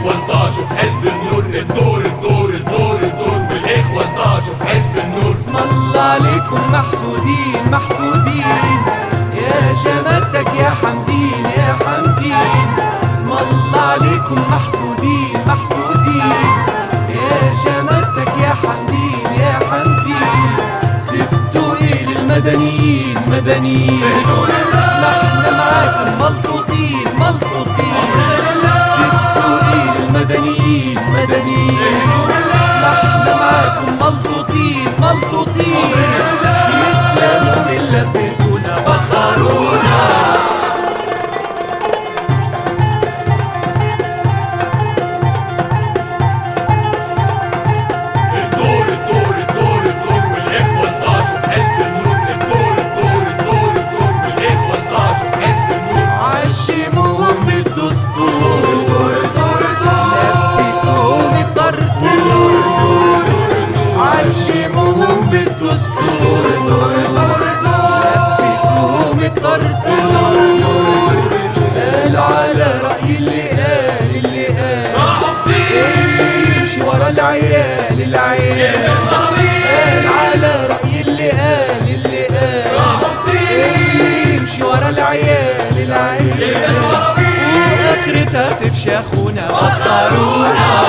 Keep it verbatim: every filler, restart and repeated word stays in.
والاخوة انطاشوا في حزب النور. الدور الدور الدور الدور والاخوة انطاشوا في حزب النور. اسم الله عليكم محسودين محسودين، يا شماتك يا حمدين يا حمدين. اسم الله عليكم محسودين محسودين، يا شماتك يا حمدين يا حمدين. سبتوا ايه للمدنيين مدنيين، نحن معاكم ملطوطين ملطوطين. سبتوا ايه للمدنيين مدنيين، نحن معاكم ملطوطين ملطوطين. يسلموا من لبسونا بخرونا. الدور الدور الدور الدور والاخوة انطاشوا في حزب النور. الدور الدور الدور الدور والاخوة انطاشوا في حزب النور. عشموهم بالدستور، لبسوهم الطرطور. عشموهم بالدستور، لبسوهم الطرطور. قالوا على رأي اللي قال اللي قال، اللي يمشي ورا العيال العيال. قال على رأي اللي قال اللي قال، اللي يمشي ورا العيال العيال. واخرتها تفشخونا بخرونا.